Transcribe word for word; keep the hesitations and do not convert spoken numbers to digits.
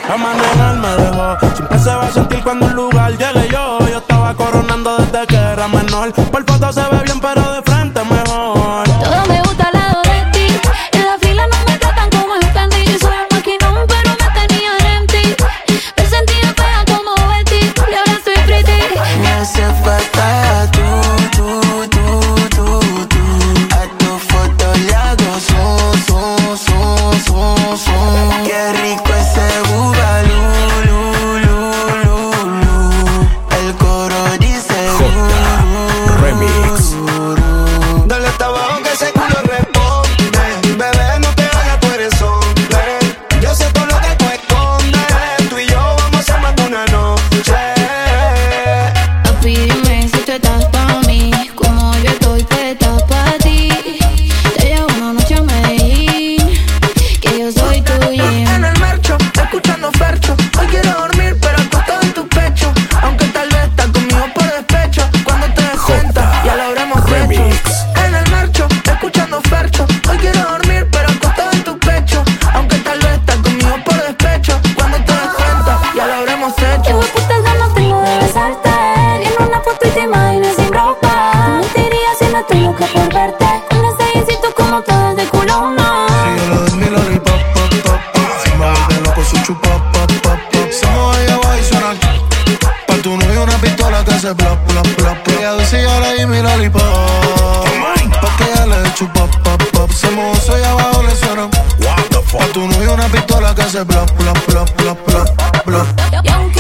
A manejar me dejó. Siempre se va a sentir cuando un lugar llegue yo. Yo estaba coronando desde que era menor. Por foto se ve bien, pero de frente mejor. Todo me gusta al lado de ti. En la fila no me tratan como en Fendi. Yo soy el maquinón, pero me tenía empty. Me sentía fea como Betty y ahora estoy pretty. Me hace falta tú, tú, tú, tú, tú. A tu foto le hago zoom, zoom, zoom, zoom, zoom. Qué rico ese bugalú, lu, lu, lu, lu. El coro dice J Remix. Dale hasta abajo que ese culo responde. Bebé, no te hagas, tú eres hombre. Yo sé todo lo que tú escondes. Tú y yo vamos a ser más de una noche. Papi, dime si tú estás pa' mí, como yo estoy puesta pa' ti. Te llevo una noche a Medellín, que yo soy tuya. en el marcho, escuchando Fercho. Hoy quiero dormir, pero acostado en tu pecho. Aunque tal vez estás conmigo por despecho. Cuando te des cuenta, ya lo habremos hecho. Remix. En el marcho, escuchando Fercho. Hoy quiero dormir, pero acostado en tu pecho. Aunque tal vez estás conmigo por despecho. Cuando te des cuenta, ya lo habremos Qué hecho. hueputas ganas tengo de besarte. Viendo una foto y te imaginas sin ropa. ¿Cómo te iría si no estoy loca por verte? Con ese instinto como todo es de culona. Síguelo de mi lollipop, pop, pop, pop. Se me vuelve loco su chupa, pop, pop, pop. Se mueve y abajo y suena. Pa' tu novio una pistola que hace plop, plop, plop. Ella dice yo le di mi lollipop. Pa' que ella le dé chupa, pop, pop. Se mueve y abajo le suena. What the Pa' fuck? tu novio una pistola que hace plop, plop, plop, plop, plop, plop. Y aunque